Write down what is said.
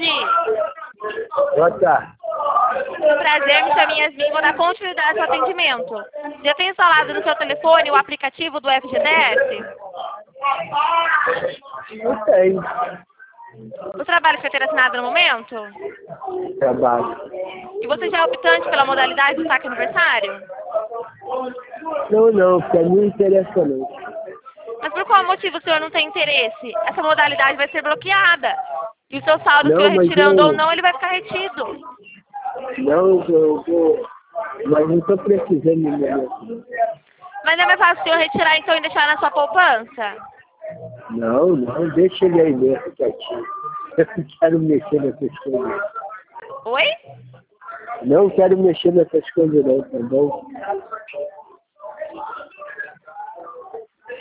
tarde. Boa tarde. Prazer, me chamo Yasmin, vou dar continuidade ao atendimento. Já tem instalado no seu telefone o aplicativo do FGTS? Não tenho O trabalho foi ter assinado no momento? trabalho. E você já é optante pela modalidade do saque aniversário? Não, porque não interessa não. Mas por qual motivo o senhor não tem interesse? Essa modalidade vai ser bloqueada. E o seu saldo, o Não, senhor mas retirando eu- ou não, ele vai ficar retido. Não, eu vou. Mas não estou precisando no momento. Mas não é mais fácil o senhor retirar então e deixar na sua poupança? Não, deixa ele aí mesmo, quietinho. Eu não quero mexer nessas coisas. Oi? Não quero mexer nessas coisas não, tá bom?